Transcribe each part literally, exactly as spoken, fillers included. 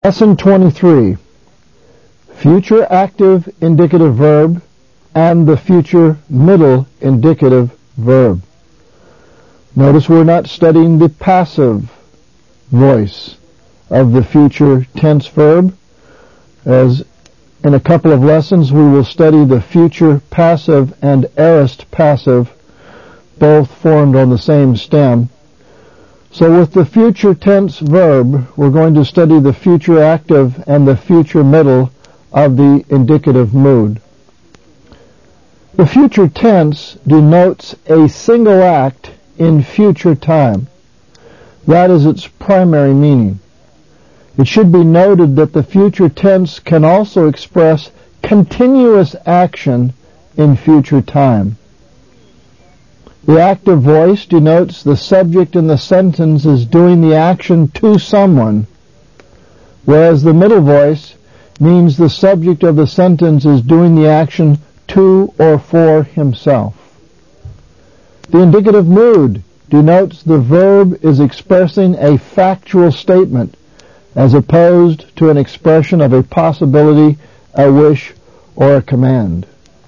Lesson twenty-three, future active indicative verb and the future middle indicative verb. Notice we're not studying the passive voice of the future tense verb. As in a couple of lessons we will study the future passive and aorist passive, both formed on the same stem. So with the future tense verb, we're going to study the future active and the future middle of the indicative mood. The future tense denotes a single act in future time. That is its primary meaning. It should be noted that the future tense can also express continuous action in future time. The active voice denotes the subject in the sentence is doing the action to someone, whereas the middle voice means the subject of the sentence is doing the action to or for himself. The indicative mood denotes the verb is expressing a factual statement as opposed to an expression of a possibility, a wish, or a command.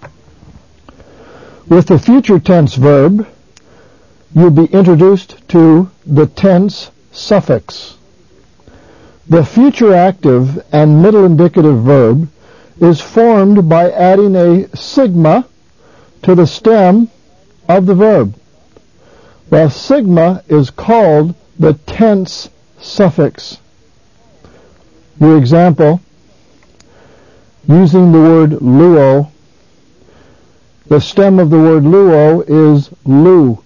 With the future tense verb, you'll be introduced to the tense suffix. The future active and middle indicative verb is formed by adding a sigma to the stem of the verb. The sigma is called the tense suffix. Your example, using the word luo, the stem of the word luo is lu,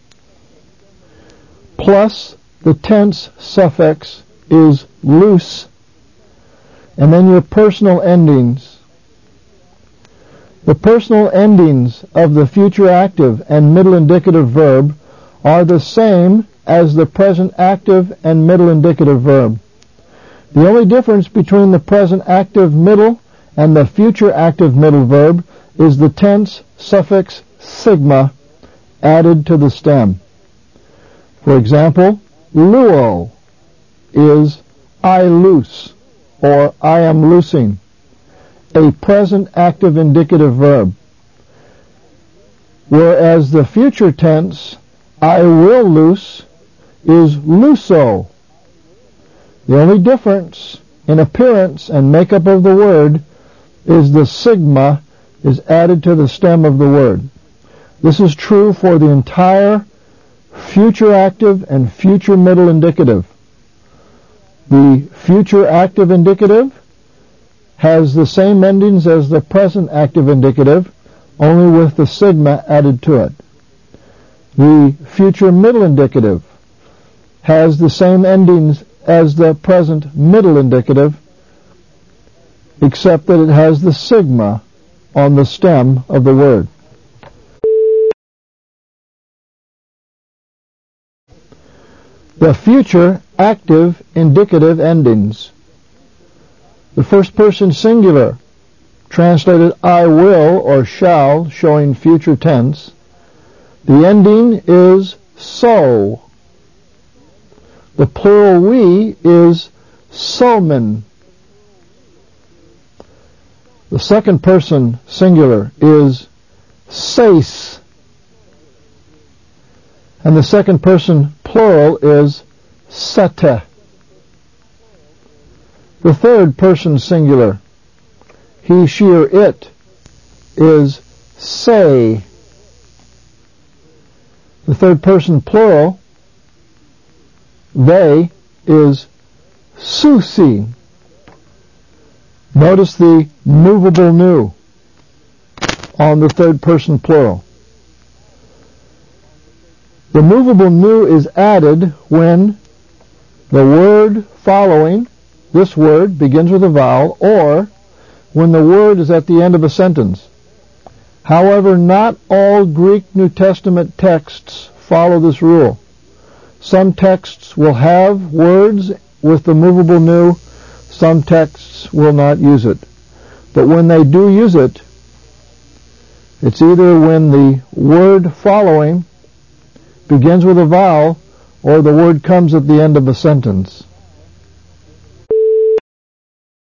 plus the tense suffix is loose, and then your personal endings. The personal endings of the future active and middle indicative verb are the same as the present active and middle indicative verb. The only difference between the present active middle and the future active middle verb is the tense suffix sigma added to the stem. For example, luo is I loose or I am loosing, a present active indicative verb, whereas the future tense I will loose is luso. The only difference in appearance and makeup of the word is the sigma is added to the stem of the word. This is true for the entire future active and future middle indicative. The future active indicative has the same endings as the present active indicative, only with the sigma added to it. The future middle indicative has the same endings as the present middle indicative, except that it has the sigma on the stem of the word. The future active indicative endings. The first person singular, translated I will or shall, showing future tense. The ending is so. The plural we is somen. The second person singular is seis. And the second person plural is sete. The third person singular, he, she, or it, is say. The third person plural, they, is susi. Notice the movable nu on the third person plural. The movable nu is added when the word following this word begins with a vowel, or when the word is at the end of a sentence. However, not all Greek New Testament texts follow this rule. Some texts will have words with the movable nu, some texts will not use it. But when they do use it, it's either when the word following begins with a vowel or the word comes at the end of a sentence.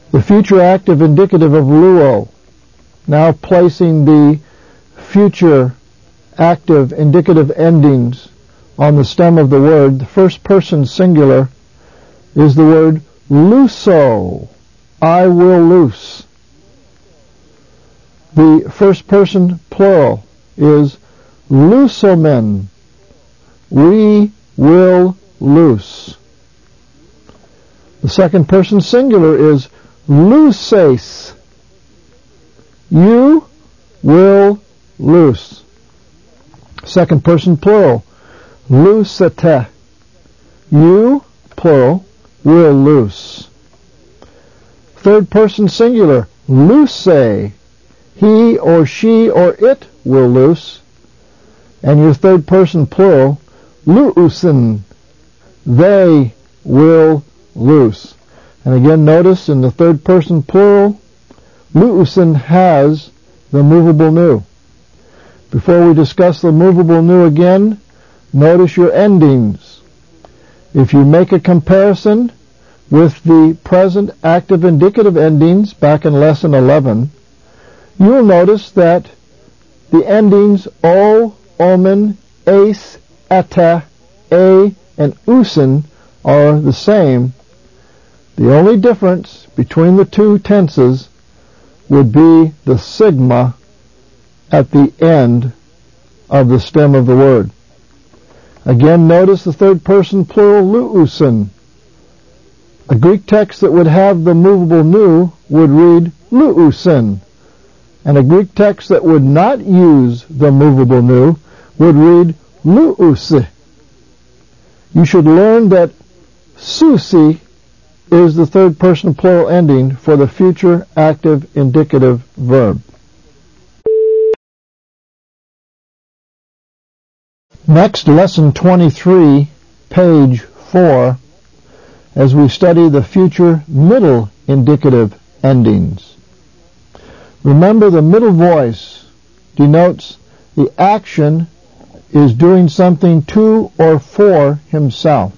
The future active indicative of luo, now placing the future active indicative endings on the stem of the word. The first person singular is the word luso, I will loose. The first person plural is lusomen, we will loose. The second person singular is luces, you will loose. Second person plural, lucete, you, plural, will loose. Third person singular, luce, he or she or it will loose. And your third person plural, luusen, they will loose. And again, notice in the third person plural, luusen has the movable nu. Before we discuss the movable nu again, notice your endings. If you make a comparison with the present active indicative endings back in lesson eleven, you will notice that the endings o, omen, ace, eta, a, and usen are the same. The only difference between the two tenses would be the sigma at the end of the stem of the word. Again, notice the third person plural luusen. A Greek text that would have the movable nu would read luusen, and a Greek text that would not use the movable nu would read luuse. You should learn that susi is the third person plural ending for the future active indicative verb. Next, lesson twenty-three, page four, as we study the future middle indicative endings. Remember, the middle voice denotes the action is doing something to or for himself,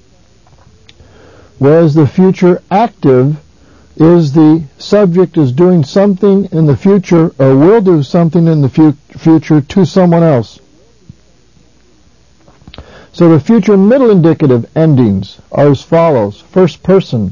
whereas the future active is the subject is doing something in the future or will do something in the fu- future to someone else. So the future middle indicative endings are as follows. First person,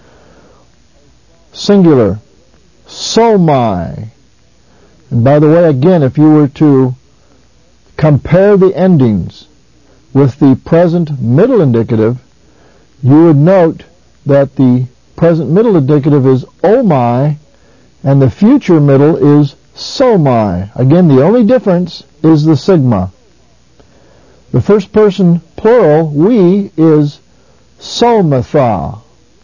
singular, somai. And by the way, again, if you were to compare the endings with the present middle indicative, you would note that the present middle indicative is omai and the future middle is somai. Again, the only difference is the sigma. The first person plural, we, is somatha.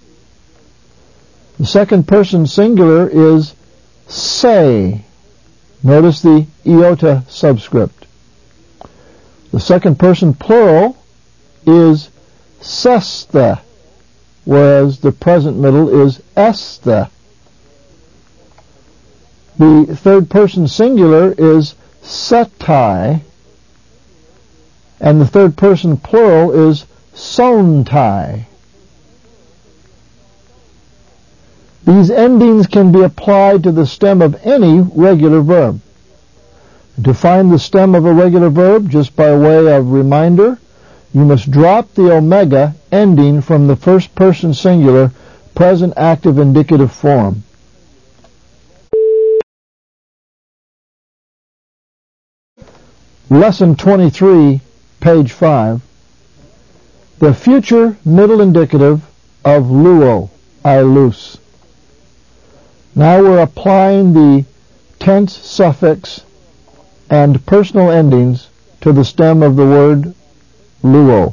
The second person singular is se. Notice the iota subscript. The second person plural is sesta, whereas the present middle is esta. The third person singular is setai, and the third person plural is sontai. These endings can be applied to the stem of any regular verb. To find the stem of a regular verb, just by way of reminder, you must drop the omega ending from the first person singular present active indicative form. Lesson twenty-three, page five. The future middle indicative of luo, I loose. Now we're applying the tense suffix and personal endings to the stem of the word luo.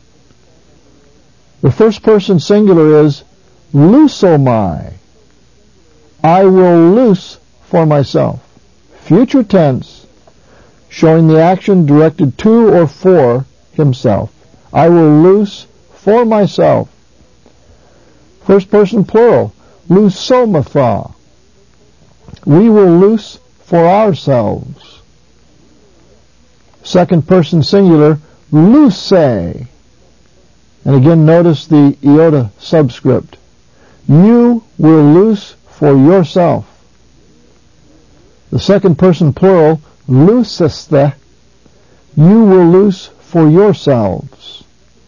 The first person singular is loosomai, I will loose for myself. Future tense, showing the action directed to or for himself. I will loose for myself. First person plural, loosomatha, we will loose for ourselves. Second person singular, loose. And again, notice the iota subscript. You will loose for yourself. The second person plural, looseste, you will loose for yourselves.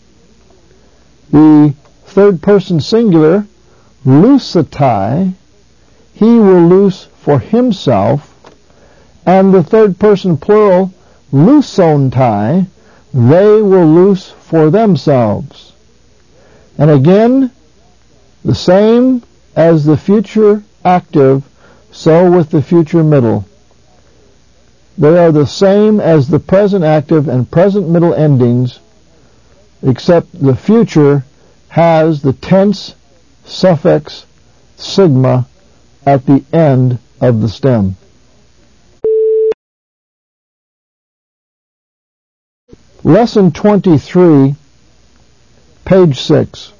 The third person singular, loosetai, he will loose for himself. And the third person plural, loosontai, they will loose for themselves. And again, the same as the future active, so with the future middle. They are the same as the present active and present middle endings, except the future has the tense suffix sigma at the end of the stem. Lesson twenty-three, page six.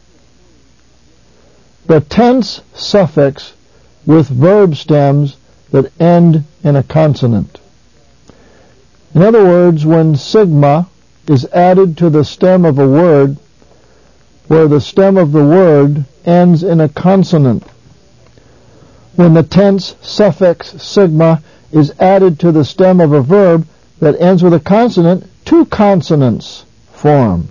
The tense suffix with verb stems that end in a consonant. In other words, when sigma is added to the stem of a word where the stem of the word ends in a consonant. When the tense suffix sigma is added to the stem of a verb that ends with a consonant, two consonants form.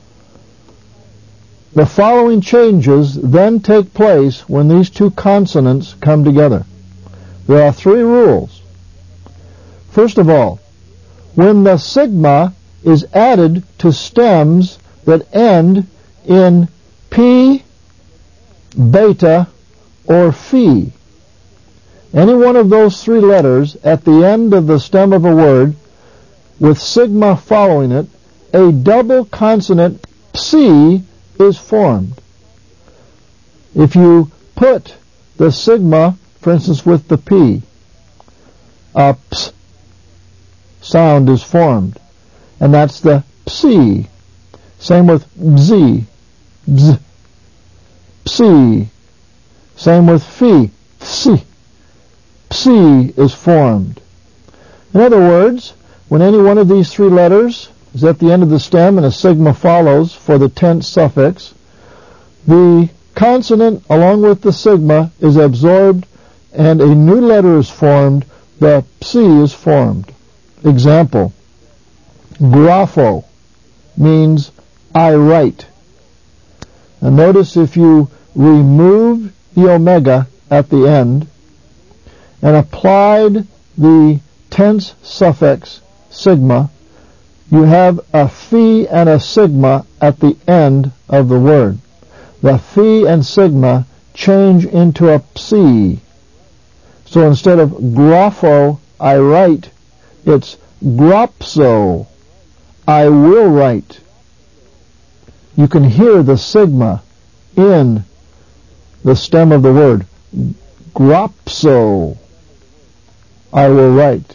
The following changes then take place when these two consonants come together. There are three rules. First of all, when the sigma is added to stems that end in p, beta, or phi, any one of those three letters at the end of the stem of a word with sigma following it, a double consonant psi is formed. If you put the sigma, for instance, with the p, a ps sound is formed, and that's the psi. Same with bz, bz, psi. Same with phi, psi. Psi is formed. In other words, when any one of these three letters is at the end of the stem and a sigma follows for the tense suffix, the consonant along with the sigma is absorbed and a new letter is formed, the psi is formed. Example, grapho means I write. Now notice if you remove the omega at the end and applied the tense suffix sigma, you have a phi and a sigma at the end of the word. The phi and sigma change into a psi. So instead of grapho, I write, it's grapso, I will write. You can hear the sigma in the stem of the word. Grapso, I will write.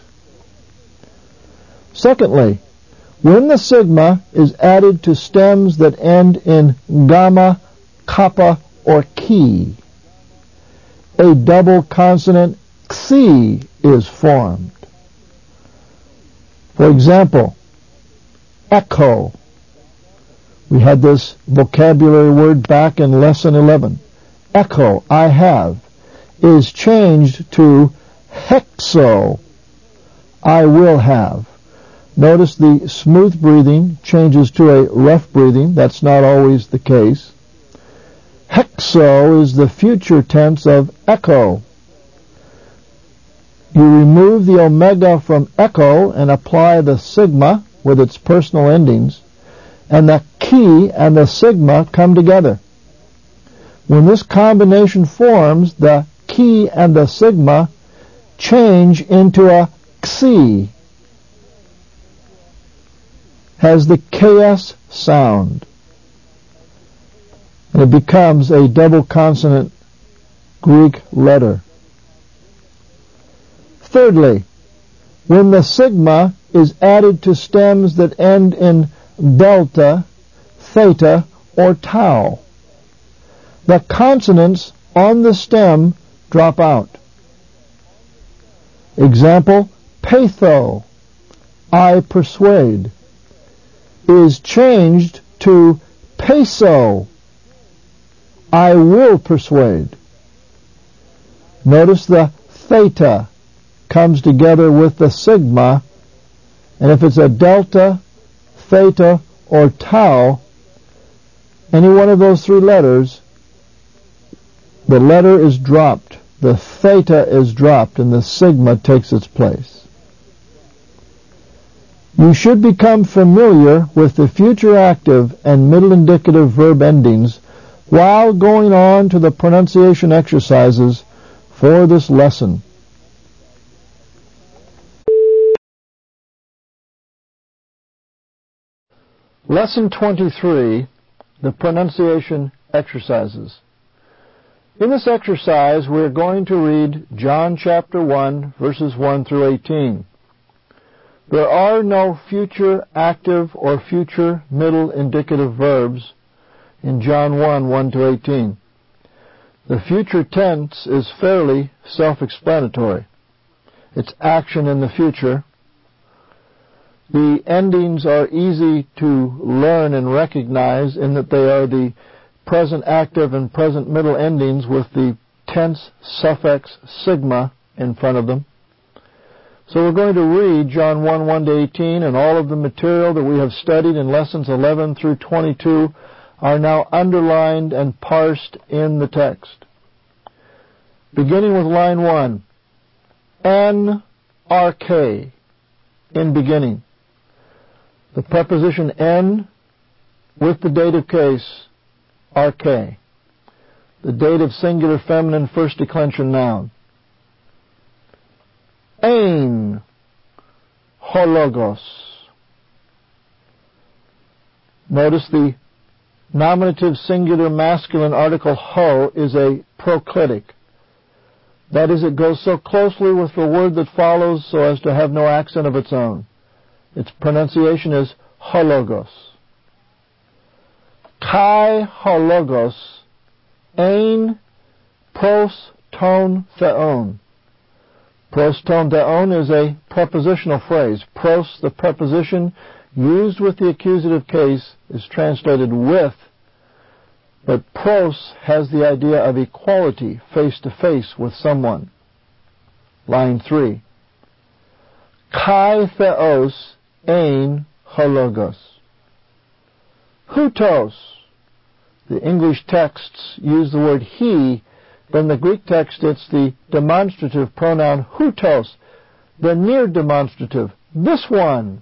Secondly, when the sigma is added to stems that end in gamma, kappa, or chi, a double consonant xi is formed. For example, echo. We had this vocabulary word back in lesson eleven. Echo, I have, is changed to hexo, I will have. Notice the smooth breathing changes to a rough breathing. That's not always the case. Hexo is the future tense of echo. You remove the omega from echo and apply the sigma with its personal endings, and the chi and the sigma come together. When this combination forms, the chi and the sigma change into a xi, has the ks sound, and it becomes a double consonant Greek letter. Thirdly, when the sigma is added to stems that end in delta, theta, or tau, the consonants on the stem drop out. Example, patho, I persuade, is changed to peso, I will persuade. Notice the theta comes together with the sigma, and if it's a delta, theta, or tau, any one of those three letters, the letter is dropped, the theta is dropped, and the sigma takes its place. You should become familiar with the future active and middle indicative verb endings while going on to the pronunciation exercises for this lesson. Lesson twenty-three, the pronunciation exercises. In this exercise, we're going to read John chapter one, verses one through eighteen. There are no future active or future middle indicative verbs in John one, one to eighteen. The future tense is fairly self-explanatory. It's action in the future. The endings are easy to learn and recognize in that they are the present active and present middle endings with the tense suffix sigma in front of them. So we're going to read John one, one to eighteen, and all of the material that we have studied in lessons eleven through twenty-two are now underlined and parsed in the text. Beginning with line one, N R K, in beginning. The preposition N with the dative case, R K. The dative singular feminine first declension noun. Ein, hologos. Notice the nominative singular masculine article ho is a proclitic. That is, it goes so closely with the word that follows so as to have no accent of its own. Its pronunciation is hologos. Kai hologos, ein pros ton theon. Pros ton theon is a prepositional phrase. Pros, the preposition used with the accusative case, is translated with, but pros has the idea of equality, face to face with someone. Line three. Kai theos ein hologos. Hutos. The English texts use the word he, but in the Greek text it's the demonstrative pronoun hutos, the near demonstrative, this one.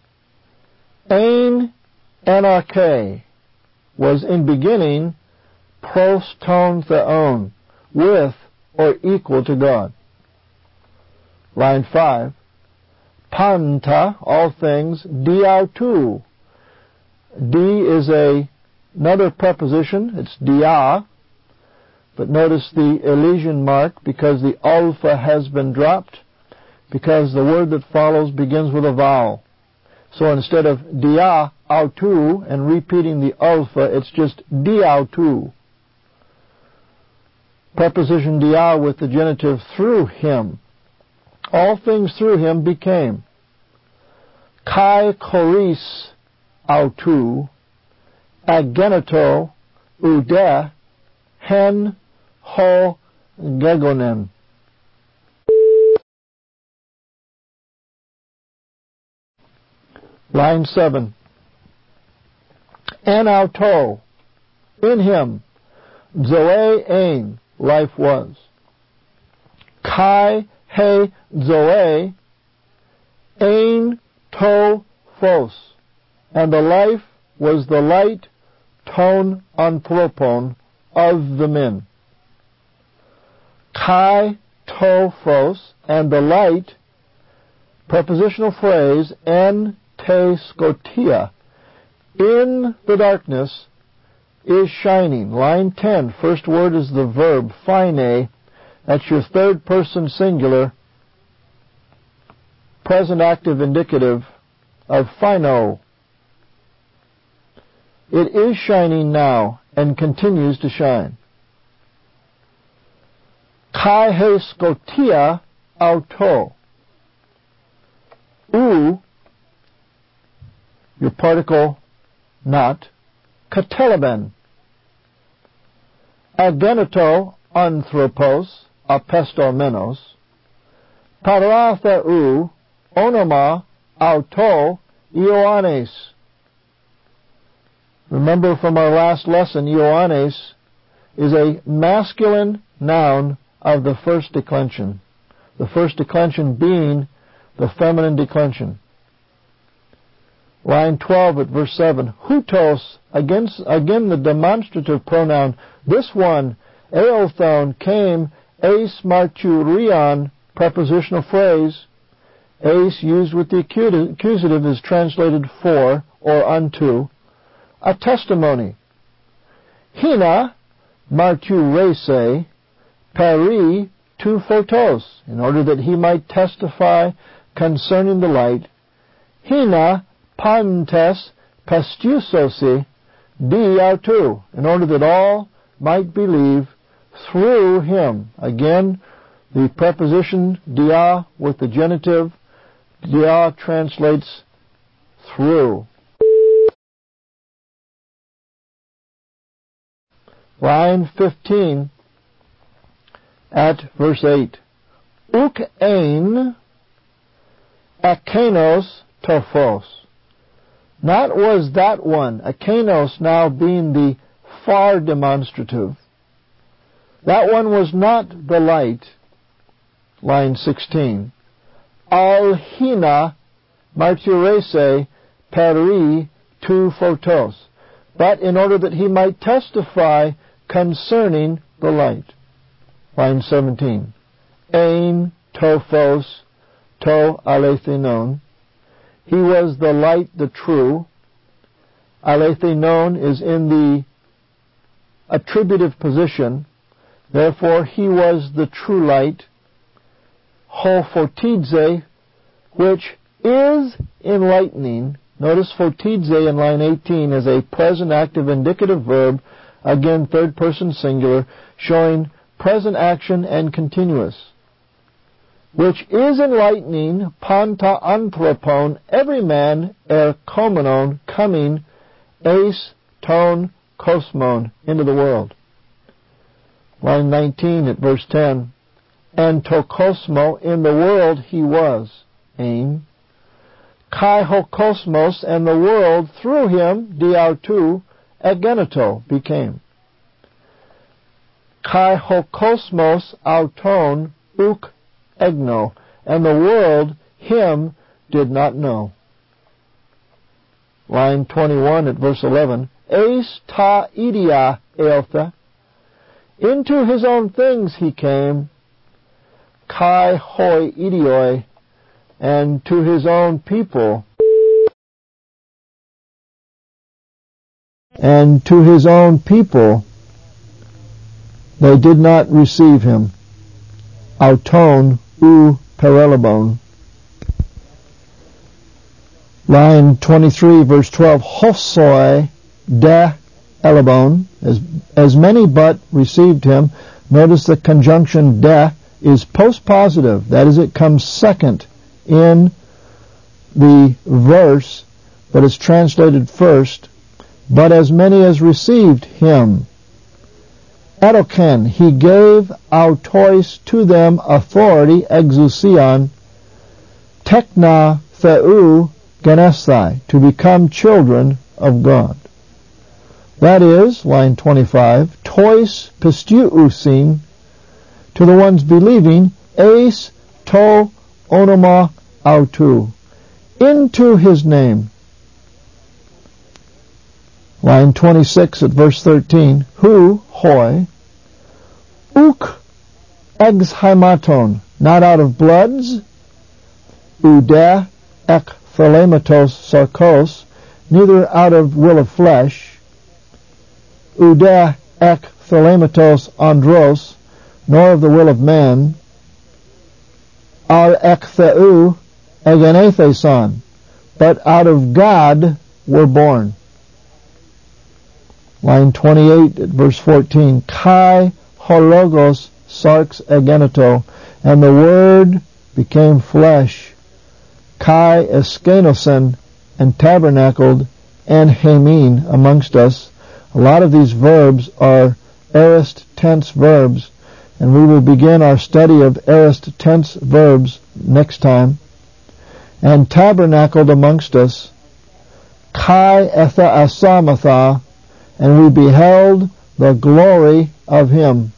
Ein NRK was in beginning pros ton theon, with or equal to God. Line five. Panta, all things, diautu. Di is a, another preposition, it's dia, but notice the elision mark because the alpha has been dropped, because the word that follows begins with a vowel. So instead of dia autu and repeating the alpha, it's just diautu. Preposition dia with the genitive through him. All things through him became. Kai choris autu, ageneto ude, hen ho gegonen. Line seven. En auto, in him, zoe ein, life was. Kai he zoe, ein to phos, and the life was the light, ton anthropon, of the men. Kai to phos, and the light, prepositional phrase, en te scotia, in the darkness, is shining. Line ten, first word is the verb, phine. That's your third person singular, present active indicative of phino. It is shining now and continues to shine. Kai he scotia auto. U, your particle not, katelaben. ageneto anthropos, apestomenos, paratheu, onoma, auto, Ioannes. Remember from our last lesson, Ioannes is a masculine noun of the first declension. The first declension being the feminine declension. Line twelve at verse seven. Hutos, against, again the demonstrative pronoun. This one, eothon, came, eis marturion, prepositional phrase. Eis, used with the accusative, is translated for or unto. A testimony. Hina, marturese, peri, tu photos, in order that he might testify concerning the light. Hina, pantes, pestusosi, di autu, in order that all might believe through him. Again, the preposition dia with the genitive. Dia translates through. Line fifteen at verse eight. Uk ein akenos tophos. Not was that one, akenos now being the far demonstrative. That one was not the light. Line sixteen. Al hina marturese peri tu photos, but in order that he might testify concerning the light. Line seventeen. Ein tophos to alethinon. He was the light, the true. Alethinon is in the attributive position. Therefore, he was the true light. Ho photidze, which is enlightening. Notice photidze in line eighteen is a present active indicative verb, again third person singular, showing present action and continuous. Which is enlightening, panta anthropon, every man, erkomenon, coming, eis ton kosmon, into the world. Line nineteen at verse ten. And to kosmo, in the world he was, aim. Kai ho kosmos, and the world through him, diautu, ageneto, became. Kai ho kosmos auton uk egno, and the world him did not know. Line twenty-one at verse eleven. Eis ta idia eotha, into his own things he came, kai hoi idioi, and to his own people, and to his own people they did not receive him. Auton u perelabon. Line twenty-three, verse twelve. Hosoi de elabon, as, as many but received him. Notice the conjunction de is postpositive. That is, it comes second in the verse, but it's translated first. But as many as received him. Edoken, he gave autois to them authority, exousion, tekna theu genesthai, to become children of God. That is, line twenty-five, tois pistuusin, to the ones believing, eis to onoma autu, into his name. Line twenty-six at verse thirteen, hu, hoi, uk ex haimaton, not out of bloods, ude ek thalematos sarkos, neither out of will of flesh, ude ek thalematos andros, nor of the will of man, al ek theu egenetheson, but out of God were born. Line twenty-eight at verse fourteen, kai hologos sarx egeneto, and the Word became flesh, kai eskenosen, and tabernacled, and hemin, amongst us. A lot of these verbs are aorist tense verbs, and we will begin our study of aorist tense verbs next time. And tabernacled amongst us, kai etha asamatha, and we beheld the glory of him.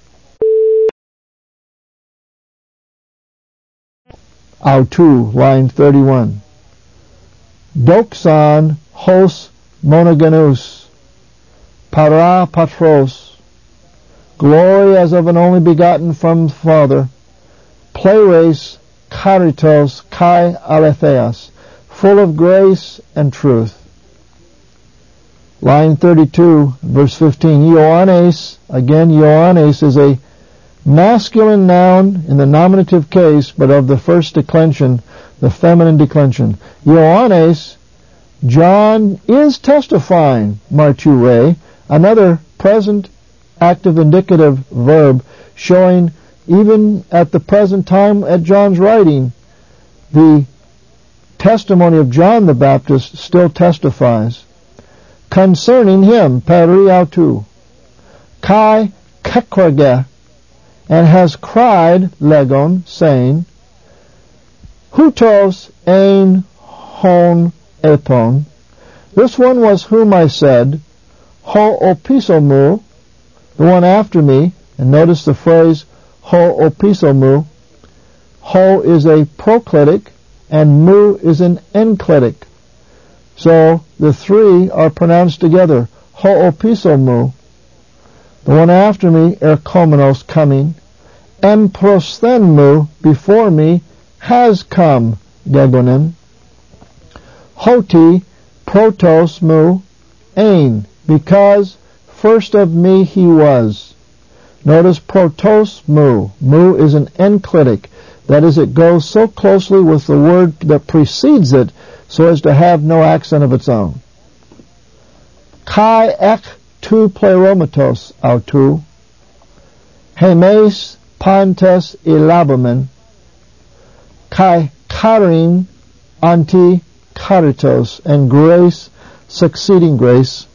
Autu, line thirty-one. Doxan hos monogenous, para patros, glory as of an only begotten from the Father, pleres charitos kai aletheas, full of grace and truth. Line thirty-two, verse fifteen. Ioannes, again, Ioannes is a masculine noun in the nominative case, but of the first declension, the feminine declension. Ioannes, John is testifying, marture, another present active indicative verb showing even at the present time at John's writing, the testimony of John the Baptist still testifies concerning him, peri autu, kai kekrage, and has cried, legon, saying, hutos ein hon epon, this one was whom I said, ho opisomu, the one after me, and notice the phrase ho opisomu. Ho is a proclitic and mu is an enclitic. So the three are pronounced together. Ho opisomu. The one after me, erkomenos, coming. Emprosthenmu, before me, has come, gegonen. Hoti protos mu ein, because first of me he was. Notice protos mu. Mu is an enclitic. That is, it goes so closely with the word that precedes it so as to have no accent of its own. Kai ek tu pleromatos autu, hemes pantes elabomen, kai karin anti caritos, and grace succeeding grace.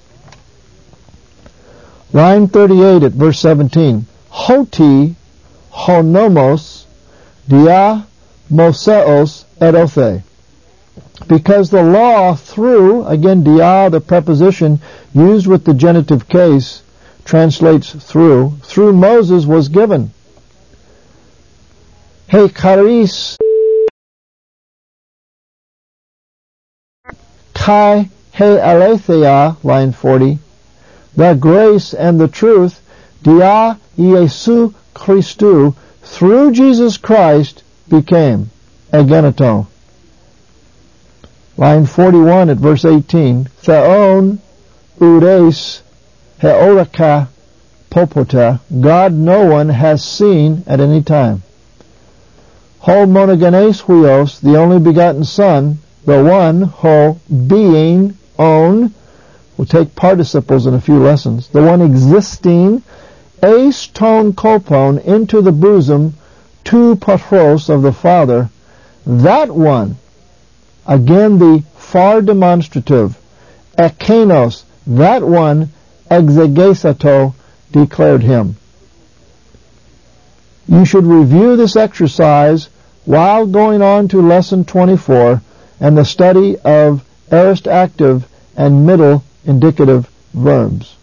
Line thirty-eight at verse seventeen. Hoti honomos dia moseos erothe. Because the law through, again dia, the preposition used with the genitive case, translates through, through Moses was given. He charis kai he aletheia, line forty. The grace and the truth, dia Iesu Christu, through Jesus Christ, became egeneto. Line forty-one at verse eighteen. Theon ures heoraka popota. God no one has seen at any time. Ho monogenes huios, the only begotten Son, the one, ho, being, own. We'll take participles in a few lessons. The one existing, eis ton kopon, into the bosom, tu patros, of the Father. That one, again the far demonstrative, ekenos, that one, exegesato, declared him. You should review this exercise while going on to lesson twenty-four and the study of aorist active and middle indicative verbs.